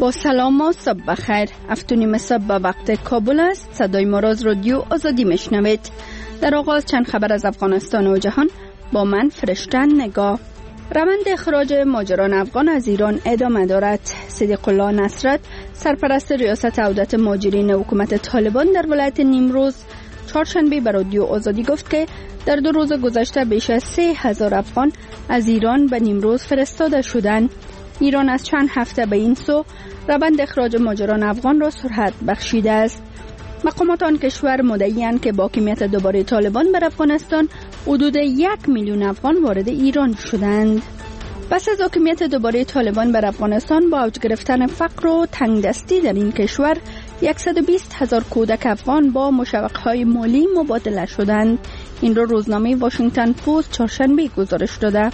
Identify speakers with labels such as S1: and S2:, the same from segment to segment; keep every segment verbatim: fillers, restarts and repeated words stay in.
S1: با سلام و صبح بخیر. هفتونیم صبح به وقت کابل است. صدای ما را از رادیو آزادی میشنوید. در آغاز چند خبر از افغانستان و جهان با من فرشتن نگاه. روند اخراج مهاجران افغان از ایران ادامه دارد. صدیق الله نصرت، سرپرست ریاست عودت مهاجرین حکومت طالبان در ولایت نیمروز، چهارشنبه به رادیو آزادی گفت که در دو روز گذشته بیش از سه هزار افغان از ایران به نیمروز فرستاده شدند. ایران از چند هفته به این سو روند اخراج مهاجران افغان را سرعت بخشیده است. مقامات آن کشور مدعی‌اند که با حاکمیت دوباره طالبان بر افغانستان حدود یک میلیون افغان وارد ایران شدند. پس از حاکمیت دوباره طالبان بر افغانستان با اوج گرفتن فقر و تنگدستی در این کشور، صد و بیست هزار کودک افغان با مشوق‌های مالی مبادله شدند. این را روزنامه واشنگتن پست چهارشنبه گزارش داده.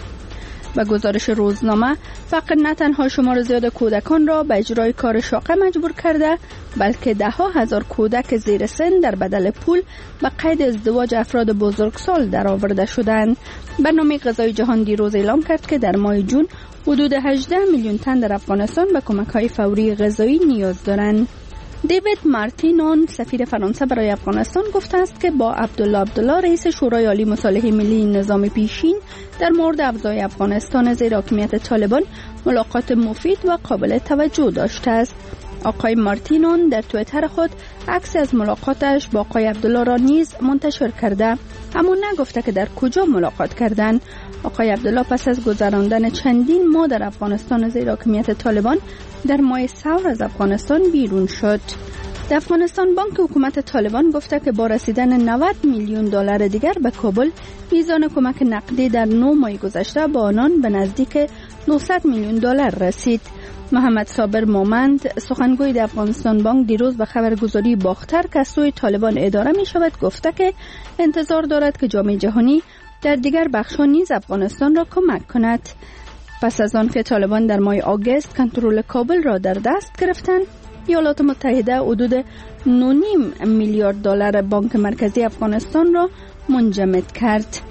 S1: و گزارش روزنامه، فقر نه تنها شمار زیاد کودکان را به اجرای کار شاقه مجبور کرده، بلکه ده ها هزار کودک زیر سن در بدل پول به قید ازدواج افراد بزرگسال در آورده شدند. برنامه غذای جهان دیروز اعلام کرد که در ماه جون حدود هجده میلیون تن در افغانستان به کمک‌های فوری غذایی نیاز دارند. دیوید مارتینون، سفیر فرانسه برای افغانستان، گفته است که با عبدالله عبدالله، رئیس شورای عالی مصالحه ملی نظام پیشین، در مورد افزای افغانستان زیر حاکمیت طالبان ملاقات مفید و قابل توجه داشته است. آقای مارتینون در توییتر خود عکس از ملاقاتش با آقای عبدالله را نیز منتشر کرده، اما نگفته که در کجا ملاقات کردند. آقای عبدالله پس از گذراندن چندین ماه در افغانستان زیر حاکمیت طالبان در ماه ثور از افغانستان بیرون شد. در افغانستان بانک حکومت طالبان گفته که با رسیدن نود میلیون دلار دیگر به کابل، میزان کمک نقدی در نه ماه گذشته با آنان به نزدیک نهصد میلیون دلار رسید. محمد صابر مومند، سخنگوی در افغانستان بانک، دیروز به خبرگزاری باختر که از سوی طالبان اداره می شود گفته که انتظار دارد که جامعه جهانی در دیگر بخش‌ها نیز افغانستان را کمک کند. پس از آن که طالبان در ماه آگوست کنترل کابل را در دست گرفتند، ایالات متحده حدود نه و نیم میلیارد دلار بانک مرکزی افغانستان را منجمد کرد.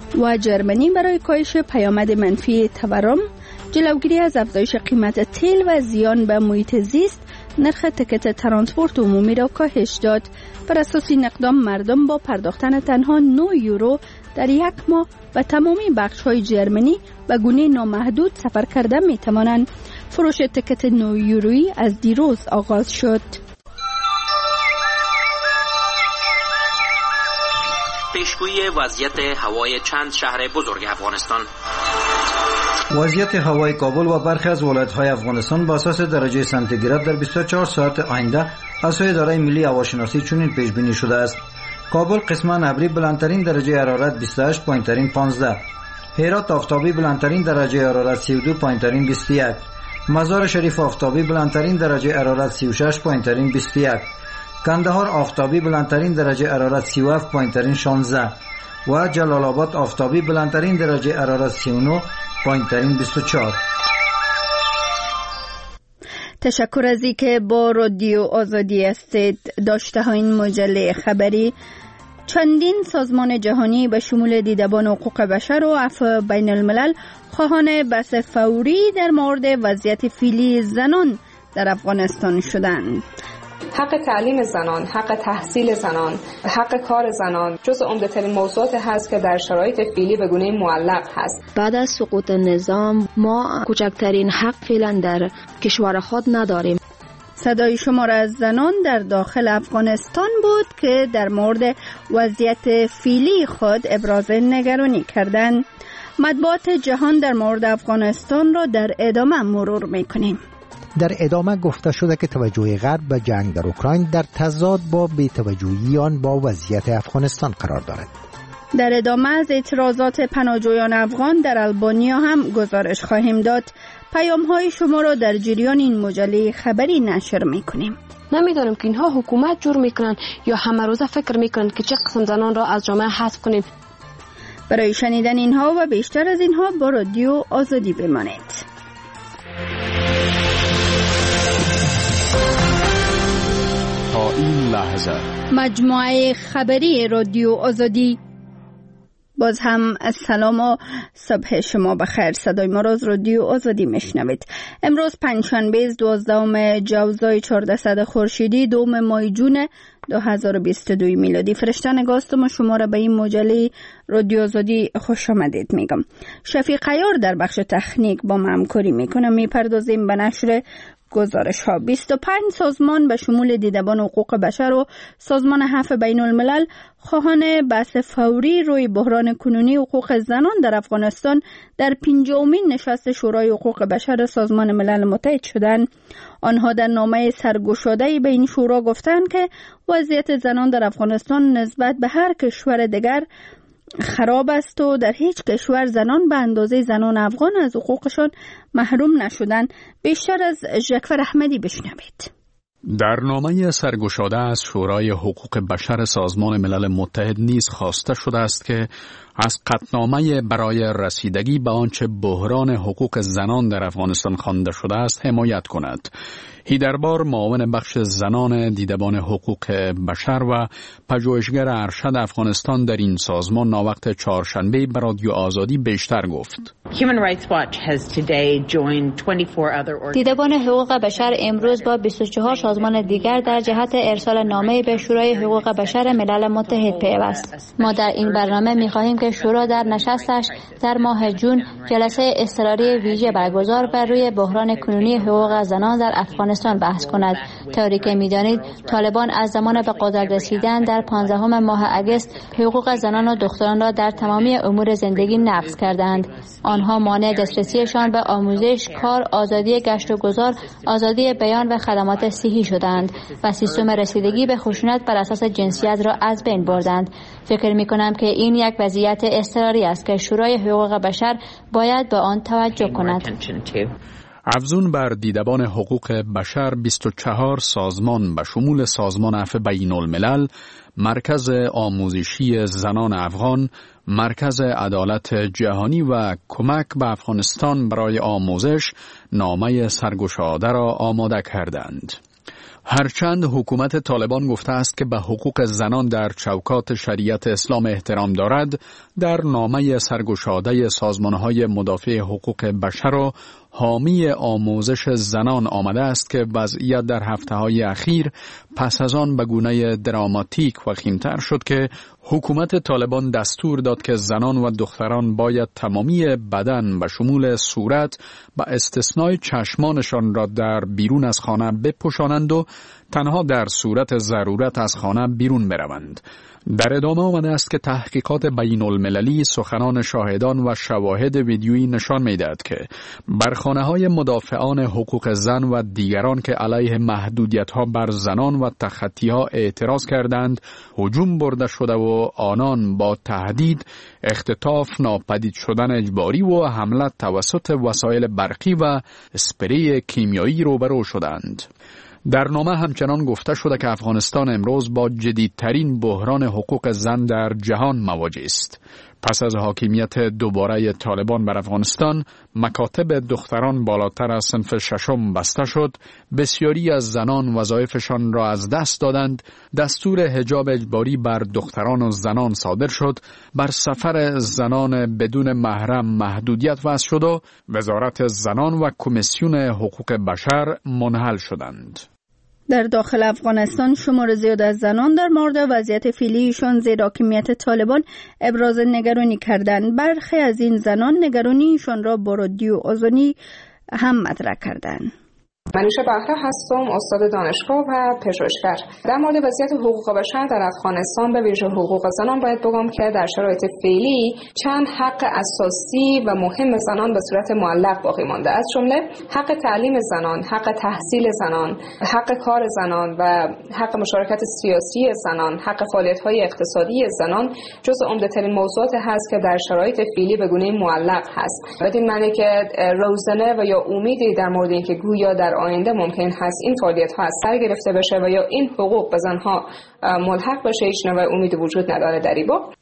S1: و جرمنی برای کاهش پیامد منفی تورم، جلوگیری از افزایش قیمت تیل و زیان به محیط زیست، نرخ تکت ترانسپورت عمومی را کاهش داد. بر اساس این اقدام مردم با پرداختن تنها نه یورو در یک ماه و تمامی بخش‌های جرمنی به گونه نامحدود سفر کرده می‌توانند. فروش تکت نه یورویی از دیروز آغاز شد.
S2: پیشگویی وضعیت هوای چند شهر بزرگ افغانستان.
S3: وضعیت هوای کابل و برخی از ولایت‌های افغانستان با اساس درجه سانتیگراد در بیست و چهار ساعت آینده از سوی اداره ملی هواشناسی چنین پیش بینی شده است: کابل قسما ابری بلندترین درجه حرارت بیست و هشت، پایین‌ترین پانزده. هرات آفتابی بلندترین درجه حرارت سی و دو، پایین‌ترین بیست و یک. مزار شریف آفتابی بلندترین درجه حرارت سی و شش، پایین‌ترین بیست و یک. کندهار آفتابی بلندترین درجه حرارت سی و هفت، پایین‌ترین شانزده. و جلال آباد آفتابی بلندترین درجه حرارت سی و نه، پایین‌ترین بیست و چهار.
S1: تشکر از اینکه با رادیو آزادی هستید. داشته ها این مجله خبری: چندین سازمان جهانی به شمول دیدبان حقوق بشر و عفو بین الملل خواهان بحث فوری در مورد وضعیت فعلی زنان در افغانستان شدند.
S4: حق تعلیم زنان، حق تحصیل زنان، حق کار زنان جز عمده‌ترین موضوعات هست که در شرایط فعلی به گونه معلق هست.
S5: بعد از سقوط نظام ما کوچکترین حق فعلا در کشور خود نداریم.
S1: صدای شمار از زنان در داخل افغانستان بود که در مورد وضعیت فعلی خود ابراز نگرانی کردند. مطبوعات جهان در مورد افغانستان را در ادامه مرور می‌کنیم.
S6: در ادامه گفته شده که توجه غرب به جنگ در اوکراین در تضاد با بی‌توجهی آن با وضعیت افغانستان قرار دارد.
S1: در ادامه از اعتراضات پناهجویان افغان در آلبانیا هم گزارش خواهیم داد. پیام‌های شما را در جریان این مجله خبری نشر می‌کنیم.
S5: نمی‌دانم که اینها حکومت جور می‌کنن یا همه روزه فکر می‌کنن که چه قسم زنان را از جامعه حذف کنیم.
S1: برای شنیدن اینها و بیشتر از اینها با رادیو آزادی بمانید.
S7: تا این لحظه
S1: مجموعه خبری رادیو آزادی باز هم سلام و صبح شما بخیر. صدای ما را از رادیو آزادی میشنوید. امروز پنجشنبه دوازدهم جوزای چهاردهصد خورشیدی دوم ماه جون دو هزار و بیست و دو میلادی. فرشته نگاستم و شما را به این مجله رادیو آزادی خوش آمدید میگم. شفیق عیار در بخش تکنیک با ما همکاری میکنه. میپردازیم به نشر گزارش ها. بیست و پنج سازمان به شمول دیدبان حقوق بشر و سازمان عفو بین الملل خواهان بحث فوری روی بحران کنونی حقوق زنان در افغانستان در پنجمین نشست شورای حقوق بشر سازمان ملل متحد شدند. آنها در نامه سرگشاده به این شورا گفتند که وضعیت زنان در افغانستان نسبت به هر کشور دیگر خراب است و در هیچ کشور زنان به اندازه زنان افغان از حقوقشان محروم نشدند. بیشتر از ژکفر احمدی بشنوید.
S7: در نامه سرگشاده از شورای حقوق بشر سازمان ملل متحد نیز خواسته شده است که از قطعنامه برای رسیدگی به آنچه بحران حقوق زنان در افغانستان خوانده شده است حمایت کند. هیدربار معاون بخش زنان دیدبان حقوق بشر و پژوهشگر ارشد افغانستان در این سازمان ناوقت چهارشنبه به رادیو آزادی بیشتر گفت.
S8: دیدبان حقوق بشر امروز با بیست و چهار سازمان دیگر در جهت ارسال نامه به شورای حقوق بشر ملل متحد پیوست. ما در این برنامه می‌خواهیم که شورا در نشستش در ماه جون جلسه اضطراری ویژه برگزار بر روی بحران کنونی حقوق زنان در افغانستان بحث کند. طوری که می‌دانید طالبان از زمان به قدرت رسیدن در پانزدهم ماه اگست حقوق زنان و دختران را در تمامی امور زندگی نقض کردند. آنها مانع دسترسیشان به آموزش، کار، آزادی گشت و گذار، آزادی بیان و خدمات صحی شدند و سیستم رسیدگی به خشونت بر اساس جنسیت را از بین بردند. فکر می‌کنم که این یک وضعیت اضطراری است که شورای حقوق بشر باید به آن توجه کند.
S7: افزون بر دیدبان حقوق بشر بیست و چهار سازمان به شمول سازمان عفو بین الملل، مرکز آموزشی زنان افغان، مرکز عدالت جهانی و کمک به افغانستان برای آموزش نامه سرگشاده را آماده کردند. هرچند حکومت طالبان گفته است که به حقوق زنان در چوکات شریعت اسلام احترام دارد، در نامه سرگشاده سازمان‌های مدافع حقوق بشر و حامی آموزش زنان آمده است که وضعیت در هفته‌های اخیر پس از آن به گونه دراماتیک و خیمتر شد که حکومت طالبان دستور داد که زنان و دختران باید تمامی بدن به شمول صورت به استثنای چشمانشان را در بیرون از خانه بپوشانند و تنها در صورت ضرورت از خانه بیرون بروند. در ادامه آمده است که تحقیقات بین المللی سخنان شاهدان و شواهد ویدیویی نشان می‌دهد که بر خانه‌های مدافعان حقوق زن و دیگران که علیه محدودیت‌ها بر زنان و تخطی‌ها اعتراض کردند هجوم برده شده و آنان با تهدید، اختطاف، ناپدید شدن اجباری و حمله توسط وسایل برقی و اسپری کیمیایی روبرو شدند. در نامه همچنان گفته شده که افغانستان امروز با جدیدترین بحران حقوق زن در جهان مواجه است. پس از حاکمیت دوباره طالبان بر افغانستان، مکاتب دختران بالاتر از صنف ششم بسته شد، بسیاری از زنان وظایفشان را از دست دادند، دستور حجاب اجباری بر دختران و زنان صادر شد، بر سفر زنان بدون محرم محدودیت وضع شد و وزارت زنان و کمیسیون حقوق بشر منحل شدند.
S1: در داخل افغانستان شمار زیاد از زنان در مورد وضعیت فعلیشان زیر حاکمیت طالبان ابراز نگرانی کردند. برخی از این زنان نگرانیشان را با رادیو آزادی هم مطرح کردند.
S4: منوشه بهره هستم، استاد دانشگاه و پژوهشگر. در مورد وضعیت حقوق بشر در افغانستان به ویژه حقوق زنان باید بگم که در شرایط فعلی چند حق اساسی و مهم زنان به صورت معلق باقی مانده، از جمله حق تعلیم زنان، حق تحصیل زنان، حق کار زنان و حق مشارکت سیاسی زنان، حق فعالیت‌های اقتصادی زنان جزو عمده‌ترین موضوعات هست که در شرایط فعلی به گونه معلق هست. بدین معنی که روزنه و یا امیدی در مورد اینکه گویا در آینده ممکن هست این فعالیت ها از سر گرفته بشه و یا این حقوق به زنها ملحق بشه هیچ نوع امید وجود نداره در این باب.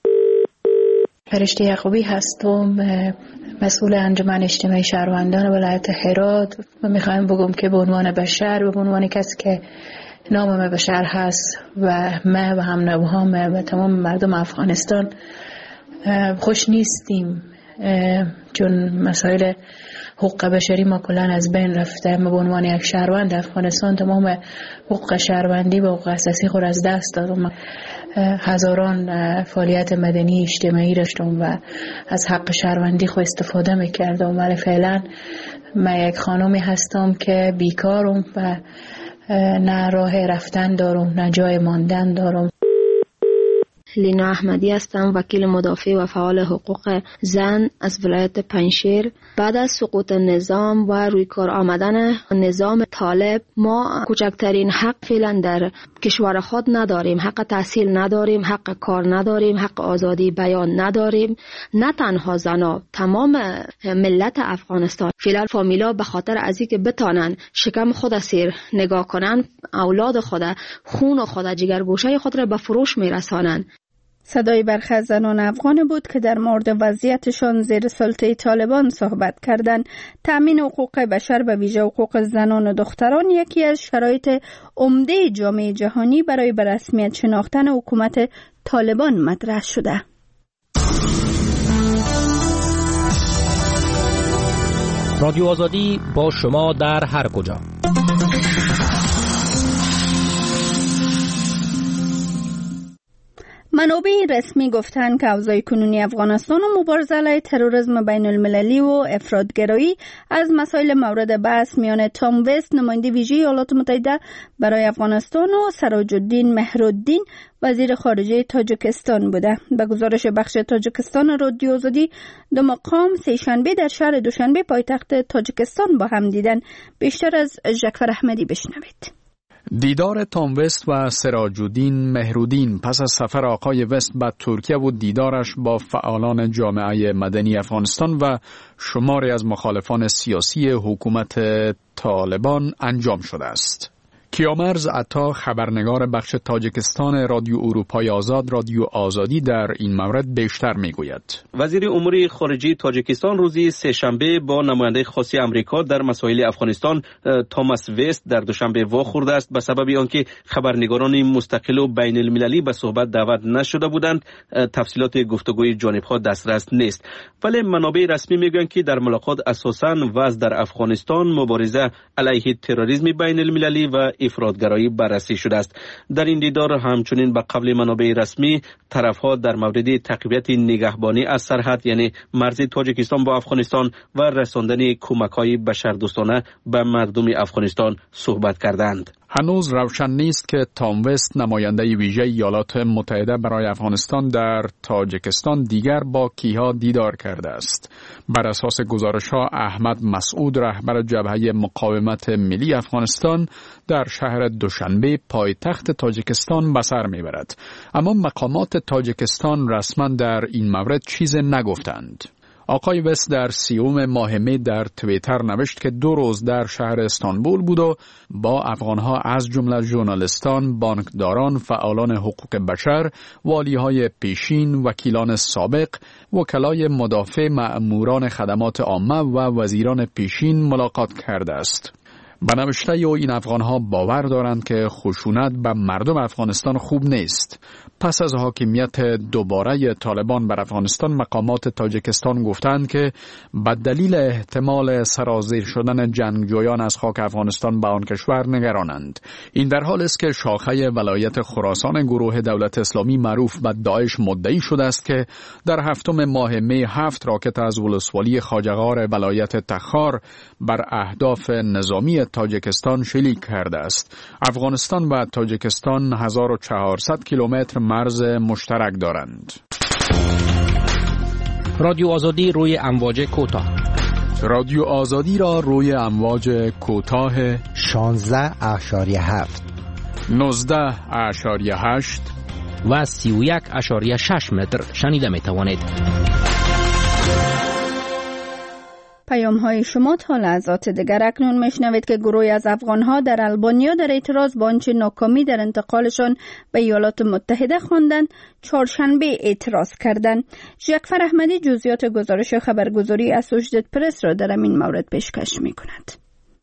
S9: فرشته یعقوبی هستم، مسئول انجمن اجتماعی شهروندان ولایت هرات و میخوایم بگم که به عنوان بشر به عنوان کسی که نام بشر هست و من و هم نوهام و تمام مردم افغانستان خوش نیستیم، چون مسائل حقوق بشری ما کلان از بین رفته. ما به عنوان یک شهروند افغانستان تمام حقوق شهروندی و حقوق اساسی خود از دست دادم. هزاران فعالیت مدنی اجتماعی داشتم و از حق شهروندی خود استفاده میکردم، ولی فعلا من یک خانمی هستم که بیکارم و نه راه رفتن دارم نه جای ماندن دارم.
S5: لینا احمدی هستم، وکیل مدافع و فعال حقوق زن از ولایت پنجشیر. بعد از سقوط نظام و روی کار آمدن نظام طالب ما کوچکترین حق فعلا در کشور خود نداریم. حق تحصیل نداریم، حق کار نداریم، حق آزادی بیان نداریم. نه تنها زنا، تمام ملت افغانستان فعلا فامیلا به خاطر از اینکه بتانن شکم خود سیر نگاه کنن، اولاد خود، خون خود، جگرگوشه خود را به فروش میرسانن.
S1: صدای برخی از زنان افغان بود که در مورد وضعیتشان زیر سلطه طالبان صحبت کردند. تأمین حقوق بشر به ویژه حقوق زنان و دختران یکی از شرایط عمده جامعه جهانی برای به رسمیت شناختن حکومت طالبان مطرح شده.
S10: رادیو آزادی با شما در هر کجا.
S1: منابع رسمی گفتند که اوضاع کنونی افغانستان و مبارزه علیه تروریسم بین المللی و افراطگرایی از مسائل مورد بحث میان تام وست نماینده ویژه ایالات متحده برای افغانستان و سراج الدین مهرالدین وزیر خارجه تاجیکستان بوده. به گزارش بخش تاجیکستان رادیو آزادی، دو مقام سه شنبه در شهر دوشنبه پایتخت تاجیکستان با هم دیدن. بیشتر از جعفر احمدی بشنوید.
S7: دیدار تام وست و سراج الدین مهرالدین پس از سفر آقای وست به ترکیه و دیدارش با فعالان جامعه مدنی افغانستان و شماری از مخالفان سیاسی حکومت طالبان انجام شده است. کیامرز عطا، خبرنگار بخش تاجیکستان رادیو اروپای آزاد رادیو آزادی، در این مورد بیشتر میگوید.
S11: وزیر امور خارجه تاجیکستان روزی سه‌شنبه با نماینده خاص آمریکا در مسائل افغانستان توماس وست در دوشنبه واخورده است به سبب آنکه خبرنگاران مستقل و بین المللی به صحبت دعوت نشده بودند. تفصیلات گفتگوی جانب‌ها دسترس نیست، ولی منابع رسمی میگویند که در ملاقات اساساً وضع در افغانستان، مبارزه علیه تروریسم بین المللی و افراطگرایی بررسی شده است. در این دیدار همچنین به قبل منابع رسمی طرفها در مورد تقویت نگهبانی از سرحد، یعنی مرز تاجیکستان با افغانستان و رساندن کمک‌های بشردوستانه به مردم افغانستان صحبت کردند.
S7: هنوز روشن نیست که تام وست نماینده ویژه ایالات متحده برای افغانستان در تاجیکستان دیگر با کیها دیدار کرده است. بر اساس گزارش‌ها احمد مسعود، رهبر جبهه مقاومت ملی افغانستان، در شهر دوشنبه پایتخت تاجیکستان به سر میبرد، اما مقامات تاجیکستان رسما در این مورد چیز نگفتند. آقای وست در سیوم ماه می در توییتر نوشت که دو روز در شهر استانبول بود و با افغانها از جمله ژورنالیستان، بانکداران، فعالان حقوق بشر، والیهای پیشین، وکیلان سابق، وکلای مدافع، مأموران خدمات عامه و وزیران پیشین ملاقات کرده است. به نوشته او این افغانها باور دارند که خشونت به مردم افغانستان خوب نیست. پس از حاکمیت دوباره طالبان بر افغانستان، مقامات تاجیکستان گفتند که به دلیل احتمال سرازیر شدن جنگجویان از خاک افغانستان به آن کشور نگرانند. این در حال است که شاخه ولایت خراسان گروه دولت اسلامی معروف به داعش مدعی شده است که در هفتم ماه می هفت راکت از ولسوالی خواجه‌غار ولایت تخار بر اهداف نظامی تاجیکستان شلیک کرده است. افغانستان و تاجیکستان هزار و چهارصد کیلومتر مرز مشترک دارند.
S10: رادیو آزادی روی امواج کوتاه.
S7: رادیو آزادی را روی امواج کوتاه
S6: شانزده اشاریه هفت،
S7: نوزده اشاریه هشت
S10: و سی و یک اشاریه شش متر شنیده می توانید.
S1: پیام های شما تا لحظات دیگر. اکنون میشنوید که گروهی از افغانها در البانیا در اعتراض با آنچه ناکامی در انتقالشان به ایالات متحده خواندند چهارشنبه اعتراض کردند. جعفر احمدی جزئیات گزارش خبرگزاری اسوشییتد پرس را در این مورد پیشکش می‌کند.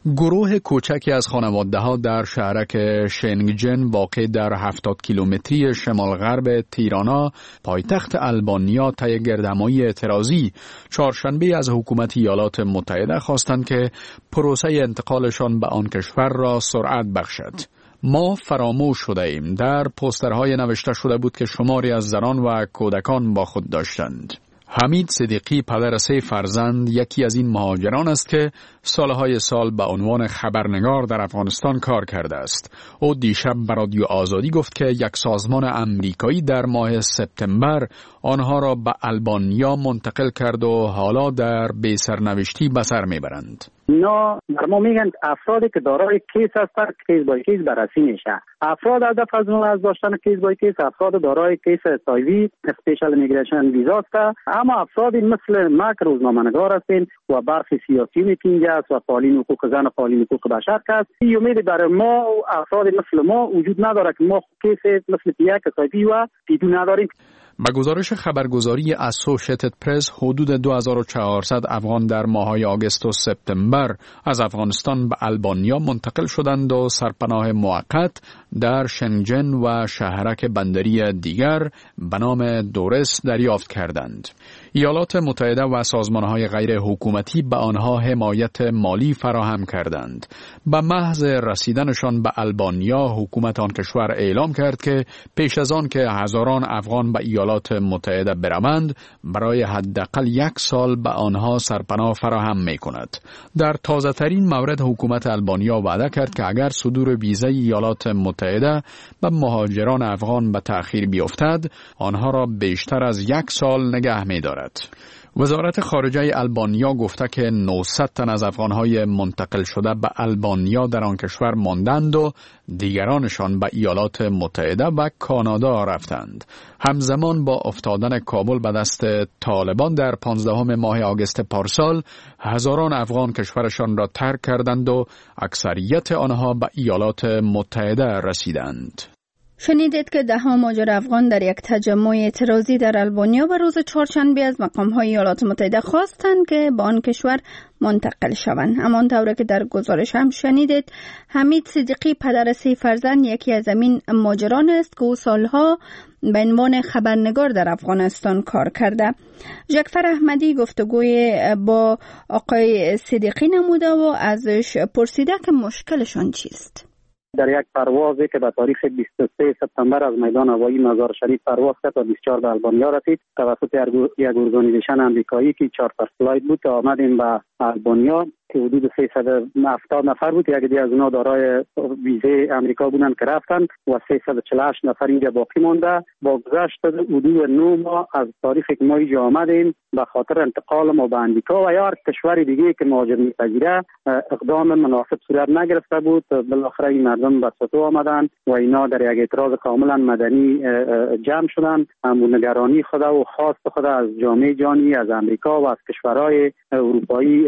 S7: گروه کوچکی از خانواده‌ها در شهرک شنگجن واقع در هفتاد کیلومتری شمال غرب تیرانا پایتخت آلبانیا طی گردهمایی اعتراضی چهارشنبه از حکومت ایالات متحده خواستند که پروسه انتقالشان به آن کشور را سرعت بخشد. ما فراموش شده ایم در پوسترهای نوشته شده بود که شماری از زنان و کودکان با خود داشتند. حمید صدیقی پدر سه فرزند یکی از این مهاجران است که سالهای سال به عنوان خبرنگار در افغانستان کار کرده است. او دیشب به رادیو آزادی گفت که یک سازمان امریکایی در ماه سپتامبر آنها را به آلبانیا منتقل کرد و حالا در بی‌سرنوشتی به سر میبرند.
S12: اینا در ما میگن افرادی که دارای کیس هستند کیس بای کیس بررسی میشه. افراد هدف از اون از داشتن کیس بای کیس افراد دارای کیس اسایوی اسپیشال ایمیگریشن ویزا است، اما افرادی مثل مک روزنامه‌نگار هستند و برخی سیاسی میتینگ است و فعالین حقوق زن و فعالین حقوق بشر است. این امید برای ما افراد مثل ما وجود نداره که ما کیس مثل یک اسایوی و پیدو نداریم.
S7: به گزارش خبرگزاری اسوشیتد پرس حدود دو هزار و چهارصد افغان در ماه‌های آگوست و سپتامبر از افغانستان به آلبانیا منتقل شدند و سرپناه موقت در شنگجن و شهرک بندری دیگر به نام دورس دریافت کردند. ایالات متحده و سازمان‌های غیر حکومتی به آنها حمایت مالی فراهم کردند. به محض رسیدنشان به آلبانیا حکومت آن کشور اعلام کرد که پیش از آن که هزاران افغان به ایالات متحده بروند برای حداقل یک سال به آنها سرپناه فراهم می‌کند. در تازه‌ترین مورد حکومت آلبانیا وعده کرد که اگر صدور ویزای ایالات متحده به مهاجران افغان به تأخیر بیفتد آنها را بیشتر از یک سال نگه می‌دارد. وزارت خارجه آلبانیا گفته که نهصد تن از افغانهای منتقل شده به آلبانیا در آن کشور ماندند و دیگرانشان به ایالات متحده و کانادا رفتند. همزمان با افتادن کابل به دست طالبان در پانزدهم ماه آگوست پارسال هزاران افغان کشورشان را ترک کردند و اکثریت آنها به ایالات متحده رسیدند.
S1: شنیدید که ده ها مهاجر افغان در یک تجمع اعتراضی در آلبانیا و روز چهارشنبه از مقام‌های ایالات متحده خواستند که به آن کشور منتقل شوند. همان طوری که در گزارش هم شنیدید، حمید صدیقی پدر سه فرزند یکی از همین مهاجران است که او سالها به عنوان خبرنگار در افغانستان کار کرده. جعفر احمدی گفتگوی با آقای صدیقی نموده و ازش پرسیده که مشکلشان چیست.
S12: در یک پروازی که به تاریخ بیست و سه سپتامبر از میدان هوایی مزار شریف پرواز کرد و بیست و چهار به آلبانیا رسید توسط یک ارگانیزیشن امریکایی که چارتر فلایت بود که آمدیم به آلبانیا که حدود سیصد و هفتاد نفر بود. یک دی از اونها دارای ویزه امریکا بودند که رفتند و سیصد و چهل و هشت نفر اینجا باقی مانده. با گذشت حدود نه ماه از تاریخی که ما اینجا آمدیم به خاطر انتقال ما به امریکا و یا هر کشور دیگه که مهاجر می‌پذیره اقدام مناسب صورت نگرفته بود. بالاخره این مردم به سطح آمدند و اینا در یک اعتراض کاملا مدنی جمع شدند. نگرانی خود و خواست خود از جامعه جهانی، از امریکا و از کشورهای اروپایی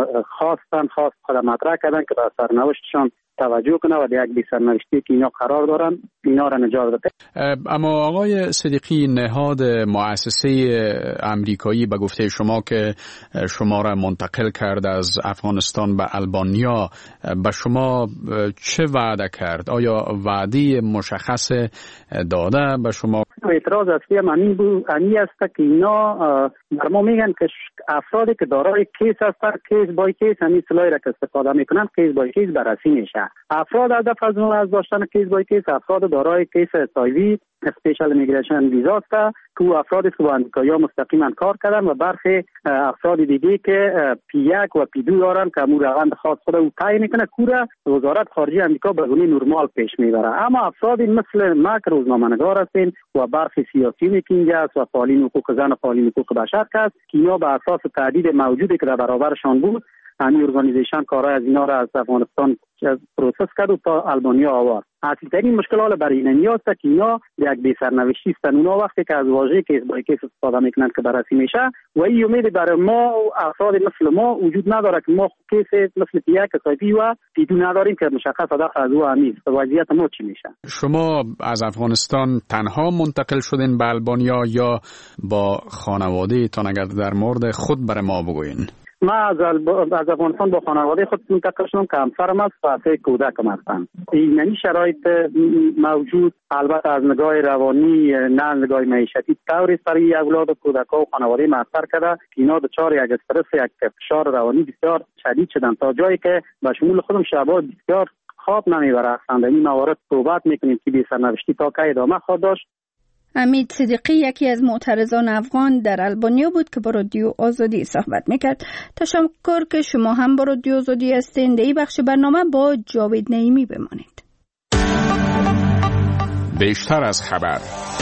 S12: خواستن خواست خود مطرح کردن که به سرنوشتشان توجه کنه و یک بی سرنوشتی که اینا قرار دارن اینا را نجات بده.
S7: اما آقای صدیقی، نهاد مؤسسه امریکایی به گفته شما که شما را منتقل کرد از افغانستان به آلبانیا به شما چه وعده کرد؟ آیا وعده مشخص داده به شما؟
S12: اعتراض اصلی هم همین بود، همین است که اینا در ما میگن که افرادی که دارای کیس هستند کیس بای کیس همین اصطلاحی را که استفاده میکنن کیس بای کیس بررسی میشه. افراد هدف از اون از داشتن کیس بای کیس افراد دارای کیس اسایوی اسپیشال ایمیگریشن ویزا است که افرادی که با امریکایی‌ها مستقیما کار کردن و برخی افراد دیگه که پی یک و پی دو دارن که امور روند خاص خود او تعیین میکنه کوره وزارت خارجه امریکا به گونه نرمال پیش میبره. اما افرادی مثل مک روزنامه‌نگار هستند و برخی سیاسی میتینگ است و فعالین حقوق زن و فعالین حقوق بشر است که اینا به اساس تهدید موجودی که در برابرشان بود همین ارگانیزیشن کارهای از اینا را از افغانستان پروسس کرد و تا آلبانیا آورد. اصلی ترین مشکل حالا برای اینا است که اینا یک بی سرنوشتی هستند. اونا وقتی که از واژه کیس بای کیس استفاده میکنند که بررسی میشه و این امید برای ما افراد مثل ما وجود نداره که ما کیس مثل یک اسایپی و پیدو نداریم که مشخص هدف از او همیست. وضعیت ما چی میشه؟
S7: شما از افغانستان تنها منتقل شدین به آلبانیا یا با خانواده تان؟ اگر در مورد خود برای ما بگوین.
S12: من از, از افغانستان با خانواده خود منتقل شدم که همسرم است و سه کودکم هستند. این شرایط موجود البته از نگاه روانی نه نگاه معیشتی طوری برای اولاد و کودک‌ها و خانواده مأثر کرده که اینا دچار یک استرس یک فشار روانی بسیار شدید شدن تا جایی که به شمول خودم شبا بسیار خواب نمیبره. در این موارد صحبت میکنیم که بی سرنوشتی تا که ادامه خواهد داشت.
S1: امید صدیقی یکی از معترضان افغان در البانیا بود که با رادیو آزادی صحبت میکرد. تشکر که شما هم با رادیو آزادی هستین. در این بخش برنامه با جاوید نعیمی بمانید.
S7: بیشتر از خبر.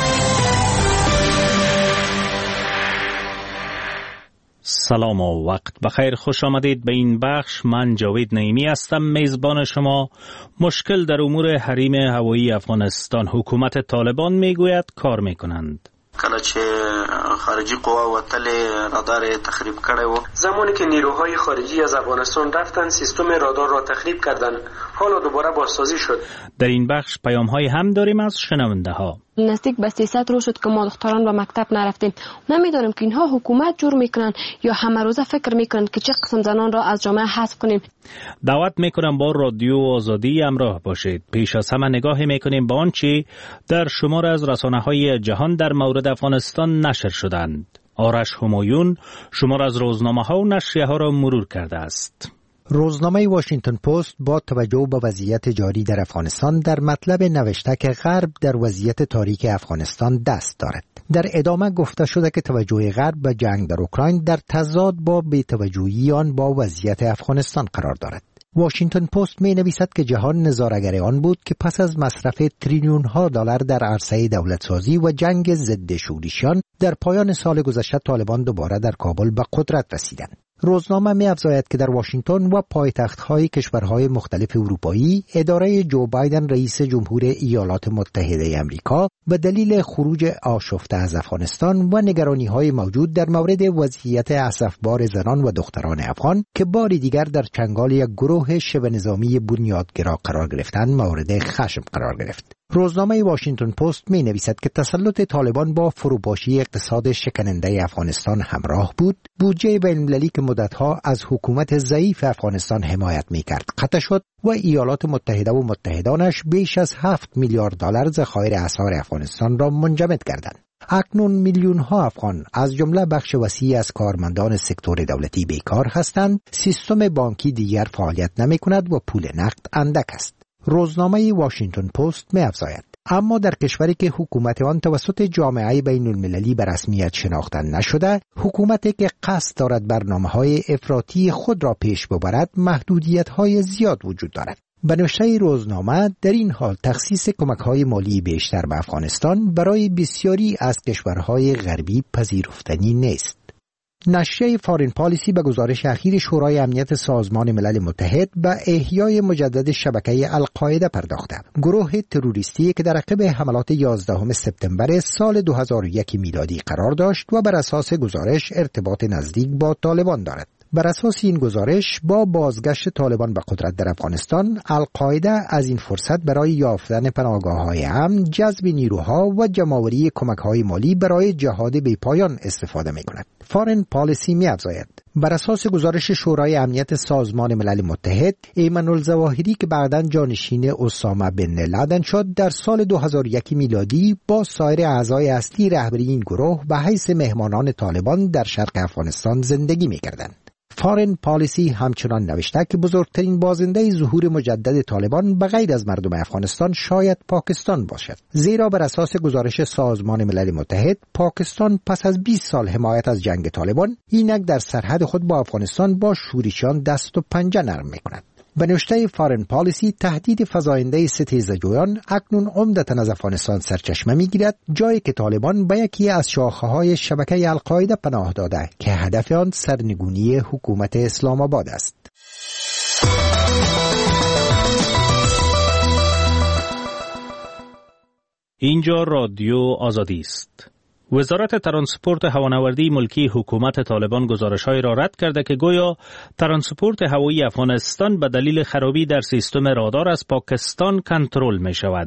S10: سلام و وقت بخیر، خوش آمدید به این بخش. من جاوید نعیمی هستم، میزبان شما. مشکل در امور حریم هوایی افغانستان. حکومت طالبان میگوید کار میکنند.
S13: کله چې خارجي قوا وتل رادار تخریب کړي وو، زمانی که نیروهای خارجی از افغانستان رفتن سیستم رادار را تخریب کردند، حالا دوباره بازسازی شد.
S10: در این بخش پیام های هم داریم از شنونده ها.
S14: نزدیک به سیصد روز شد که ما دختران به مکتب نرفتیم. نمیدونم که اینها حکومت جور میکنن یا همه روزه فکر میکنن که چه قسم زنان را از جامعه حذف کنیم.
S10: دعوت میکنم با رادیو آزادی همراه باشید. پیش از همه نگاهی میکنیم به آنچه در شمار از رسانه‌های جهان در مورد افغانستان نشر شدند. آرش همایون شمار از روزنامه‌ها و نشریه‌ها را مرور کرده است.
S6: روزنامه واشنگتن پست با توجه به وضعیت جاری در افغانستان در مطلب نوشته که غرب در وضعیت تاریک افغانستان دست دارد. در ادامه گفته شده که توجه غرب به جنگ در اوکراین در تضاد با بی‌توجهی آن با وضعیت افغانستان قرار دارد. واشنگتن پست می نویسد که جهان نظاره‌گر آن بود که پس از مصرف تریلیون ها دلار در عرصه دولتسازی و جنگ ضد شورشیان در پایان سال گذشته طالبان دوباره در کابل به قدرت رسیدند. روزنامه می افزاید که در واشنگتن و پایتخت‌های کشورهای مختلف اروپایی اداره جو بایدن رئیس جمهور ایالات متحده آمریکا به دلیل خروج آشفته از افغانستان و نگرانی‌های موجود در مورد وضعیت اسفبار زنان و دختران افغان که باری دیگر در چنگال یک گروه شبه نظامی بنیادگرا قرار گرفتند مورد خشم قرار گرفت. روزنامه واشنگتن پست می نویسد که تسلط طالبان با فروپاشی اقتصاد شکننده افغانستان همراه بود. بودجه بین‌المللی که مدتها از حکومت ضعیف افغانستان حمایت می کرد قطع شد و ایالات متحده و متحدانش بیش از هفت میلیارد دلار ذخایر اسعار افغانستان را منجمد کردند. اکنون میلیون ها افغان از جمله بخش وسیعی از کارمندان سکتور دولتی بیکار هستند. سیستم بانکی دیگر فعالیت نمی کند و پول نقد اندک است. روزنامه واشنگتن پست می افزاید اما در کشوری که حکومت آن توسط جامعه بین المللی به رسمیت شناخته نشده، حکومتی که قصد دارد برنامه‌های افراطی خود را پیش ببرد، محدودیت‌های زیاد وجود دارد. به نوشته روزنامه در این حال تخصیص کمک‌های مالی بیشتر به افغانستان برای بسیاری از کشورهای غربی پذیرفتنی نیست. نشریه فارین پالیسی به گزارش اخیر شورای امنیت سازمان ملل متحد به احیای مجدد شبکه القاعده پرداخته. گروه تروریستی که در عقب حملات یازدهم سپتامبر سال دو هزار و یک میلادی قرار داشت و بر اساس گزارش ارتباط نزدیک با طالبان دارد. بر اساس این گزارش با بازگشت طالبان به قدرت در افغانستان، القاعده از این فرصت برای یافتن پناهگاه‌های امن، جذب نیروها و جمع‌آوری کمک‌های مالی برای جهاد بی‌پایان استفاده می‌کند. فارین پالیسی می‌افزاید بر اساس گزارش شورای امنیت سازمان ملل متحد، ایمن الظواهری که بعداً جانشین اسامه بن لادن شد، در سال دو هزار و یک میلادی با سایر اعضای اصلی رهبری این گروه به حیث مهمانان طالبان در شرق افغانستان زندگی می‌کردند. فارین پالیسی همچنان نوشته که بزرگترین بازنده ظهور مجدد طالبان به غیر از مردم افغانستان شاید پاکستان باشد، زیرا بر اساس گزارش سازمان ملل متحد، پاکستان پس از بیست سال حمایت از جنگ طالبان اینک در سرحد خود با افغانستان با شورشیان دست و پنجه نرم می‌کند. به نوشته فارین پالیسی، تهدید فزاینده ستیزجویان اکنون عمدتاً از افغانستان سرچشمه می‌گیرد، جایی که طالبان به یکی از شاخه‌های شبکه القاعده پناه داده که هدف آن سرنگونی حکومت اسلام آباد است.
S10: اینجا رادیو آزادی است. وزارت ترانسپورت هوانوردی ملکی حکومت طالبان گزارش‌هایی را رد کرده که گویا ترانسپورت هوایی افغانستان به دلیل خرابی در سیستم رادار از پاکستان کنترل می‌شود.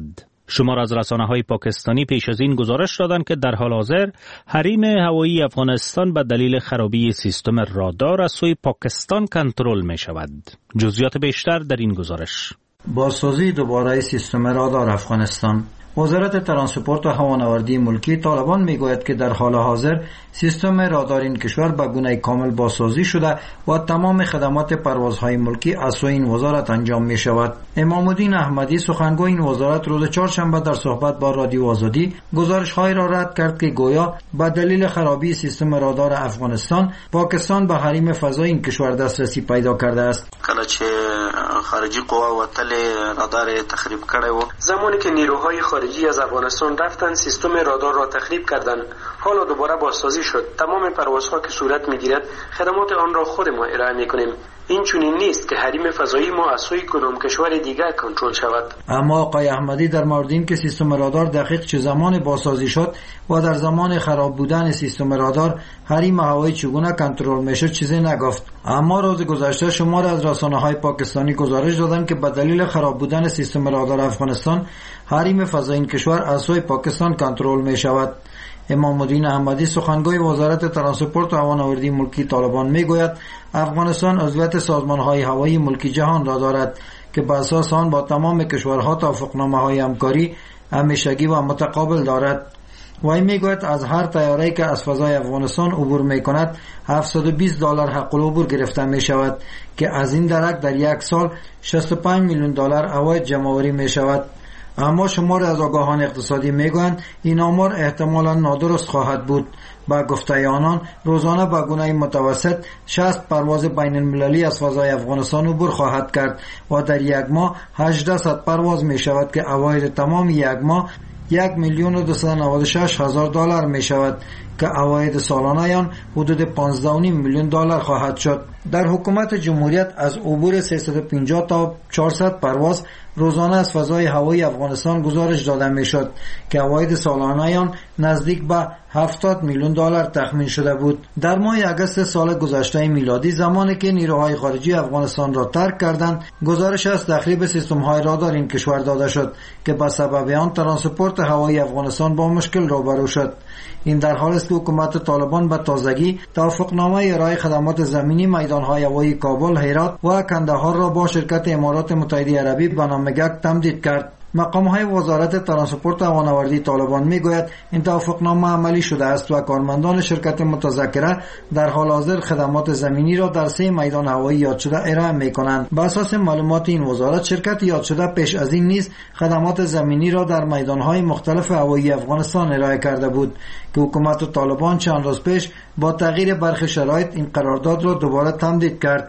S10: شمار از رسانه‌های پاکستانی پیش از این گزارش دادند که در حال حاضر حریم هوایی افغانستان به دلیل خرابی سیستم رادار از سوی پاکستان کنترل می شود. جزئیات بیشتر در این گزارش.
S3: بازسازی دوباره سیستم رادار افغانستان. وزارت ترانسپورت و هوانوردی ملکی طالبان میگوید که در حال حاضر سیستم رادار این کشور به گونه کامل بازسازی شده و تمام خدمات پروازهای ملکی از سوی این وزارت انجام می شود. امام الدین احمدی سخنگوی این وزارت روز چهارشنبه در صحبت با رادیو آزادی گزارش‌های را رد کرد که گویا به دلیل خرابی سیستم رادار افغانستان پاکستان به حریم فضای این کشور دسترسی پیدا کرده است.
S13: کله چې خارجي قوا وتل رادار تخریب کړي وو، زمانی که نیروهای خارجی از افغانستان رفتن سیستم رادار را تخریب کردند، حالا دوباره بازسازی شد. تمام پروازها که صورت میگیرد خدمات آن را خود ما ارائه میکنیم. این چنین نیست که حریم فضایی ما از سوی کدام کشور دیگر کنترل شود.
S3: اما آقای احمدی در مورد این که سیستم رادار دقیق چه زمان بازسازی شد و در زمان خراب بودن سیستم رادار حریم هوایی چگونه کنترل میشد چیزی نگفت. اما روز گذشته شمار از رسانه‌های پاکستانی گزارش دادند که به دلیل خراب بودن سیستم رادار افغانستان حریم فضای این کشور از سوی پاکستان کنترل می شود. امام الدین احمدی سخنگوی وزارت ترانسپورت و هوانوردی ملکی طالبان میگوید افغانستان عضویت سازمان‌های هوایی ملکی جهان را دارد که بر اساس آن با تمام کشورها توافقنامه‌های همکاری همیشگی و متقابل دارد. وی میگوید از هر طیاره‌ای که از فضای افغانستان عبور میکند هفتصد و بیست دلار حق العبور گرفته می شود که از این درک در یک سال شصت و پنج میلیون دلار عواید جمع‌آوری می شود. اما شمار از آگاهان اقتصادی میگویند این آمار احتمالاً نادرست خواهد بود. با گفته آنان روزانه به گونه متوسط شصت پرواز بین المللی از فضای افغانستان عبور خواهد کرد و در یک ماه هجده پرواز می شود که عواید تمام یک ماه یک میلیون و دویست و نود و شش هزار دلار می شود که عواید سالانه آن حدود پانزده و نیم میلیون دلار خواهد شد. در حکومت جمهوریت از عبور سیصد و پنجاه تا چهارصد پرواز روزانه از فضای هوایی افغانستان گزارش داده می شد که عواید سالانه آن نزدیک به هفتاد میلیون دلار تخمین شده بود. در ماه اگست سال گذشته میلادی زمانی که نیروهای خارجی افغانستان را ترک کردند گزارش از تخریب سیستم های رادار این کشور داده شد که به سبب آن ترانسپورت هوایی افغانستان با مشکل روبرو شد. این در حالی است که حکومت طالبان به تازگی توافقنامه ارائه خدمات زمینی میدانهای هوایی کابل، هرات و کندهار را با شرکت امارات متحده عربی به نام گک تمدید کرد. مقام‌های وزارت ترانسپورت و هوانوردی طالبان میگوید این توافقنامه عملی شده است و کارمندان شرکت متذکره در حال حاضر خدمات زمینی را در سه میدان هوایی یاد شده ارائه می‌کنند. بر اساس معلومات این وزارت شرکت یاد شده پیش از این نیز خدمات زمینی را در میدان‌های مختلف هوایی افغانستان ارائه کرده بود که حکومت طالبان چند روز پیش با تغییر برخی شرایط این قرارداد را دوباره تمدید کرد.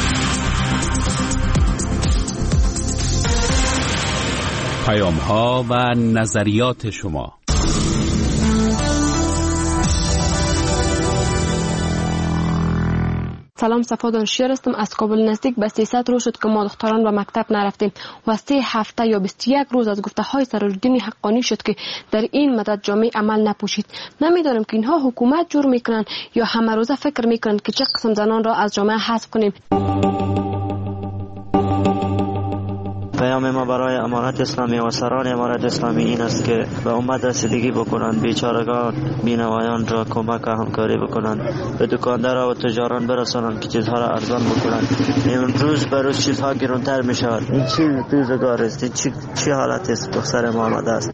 S7: پیام ها و نظریات شما.
S14: سلام، صفا دانشیار هستم. از کابل نزدیک به سیصد روز شد که ما دختران به مکتب نرفتیم و سه هفته یا بیست و یک روز از گفته های سراج‌الدین حقانی شد که در این مدت جامعه عمل نپوشید. نمیدانم که اینها حکومت جور میکنن یا همه روزه فکر میکنن که چه قسم زنان را از جامعه حذف کنیم.
S15: پیام ما برای امارت اسلامی و سران امارت اسلامی این است که به امت رسیدگی بکنند، بیچارگان بینوایان را کمک و همکاری بکنند، به دکانداران و تجاران برسانند که چیزها را ارزان بکنند. امروز به روز چیزها گرانتر می شود. این چی روزگار است؟ این چی, چی حالت است؟ دختر ما آمده است.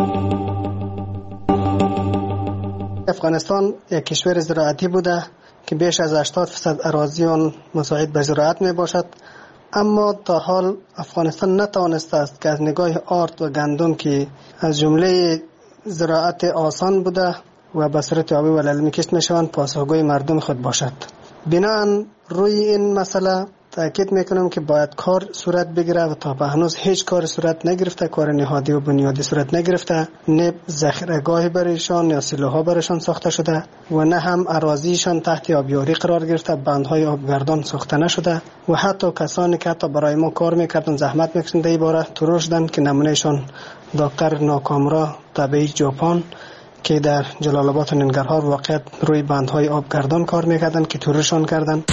S16: افغانستان یک کشور زراعتی بوده که بیش از هشتاد درصد اراضی آن مساعد به زراعت می باشد، اما تا حال افغانستان نتوانسته است که از نگاه آرد و گندم که از جمله زراعت آسان بوده و به صورت آبی و للمی کشت میشوند پاسخگوی مردم خود باشد. بناهن روی این مسئله تاکید میکنم که باید کار صورت بگیره و تا به هنوز هیچ کار صورت نگرفته، کار نهادی و بنیادی صورت نگرفته، نه ذخیره‌گاهی برایشان یا سیلوها برایشان ساخته شده و نه هم اراضیشان تحت آبیاری قرار گرفته، بندهای آبگردان ساخته نشده و حتی کسانی که حتی برای ما کار میکردن زحمت میکشیدن در باره ترور شدند که نمونهشان دکتر ناکامرا طبیعی ژاپن که در جلال آباد و ننگرهار واقع روی بندهای آبگردان کار میکردن که ترورشان کردند.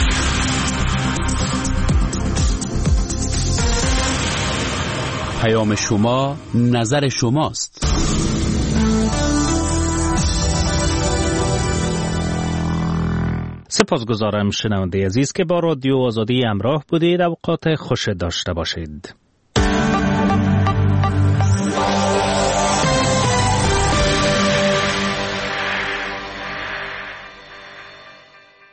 S17: پیام شما نظر شماست.
S10: سپاسگزارم شنونده عزیز که با رادیو آزادی همراه بودید. اوقات خوش داشته باشید.